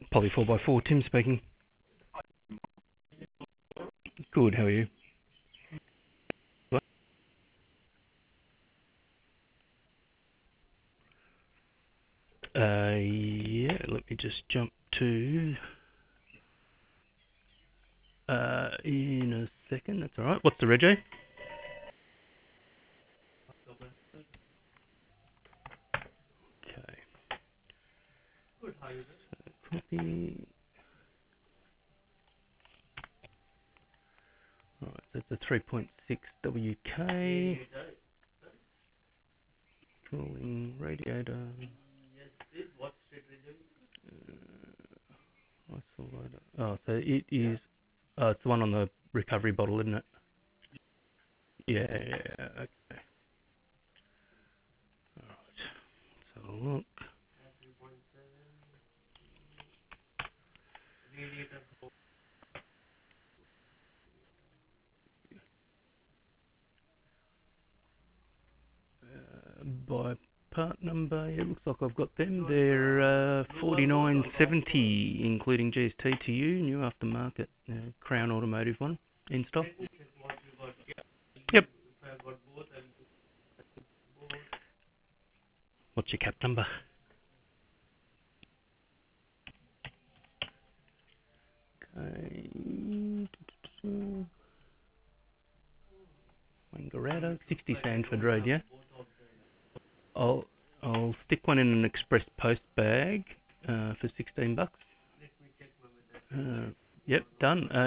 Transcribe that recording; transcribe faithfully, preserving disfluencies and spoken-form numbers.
Poly four by four, Tim speaking. Good, how are you? What? Uh, yeah, let me just jump to, uh, in a second, that's alright. What's the rego? Okay. So, copy. Alright, so it's a three point six W K. Cooling radiator. Uh, isolator. Oh, so it is, oh, it's the one on the recovery bottle, isn't it? Yeah, yeah, yeah, okay. Alright, let's have a look. Uh, by part number, yeah, it looks like I've got them. They're uh, forty-nine seventy, including G S T to you, new aftermarket, uh, Crown Automotive one, in stock. Yep. What's your cap number? Okay. Wangaratta, sixty Sandford Road, yeah? I'll, I'll stick one in an express post bag uh, for sixteen bucks. Uh, yep, done. Uh,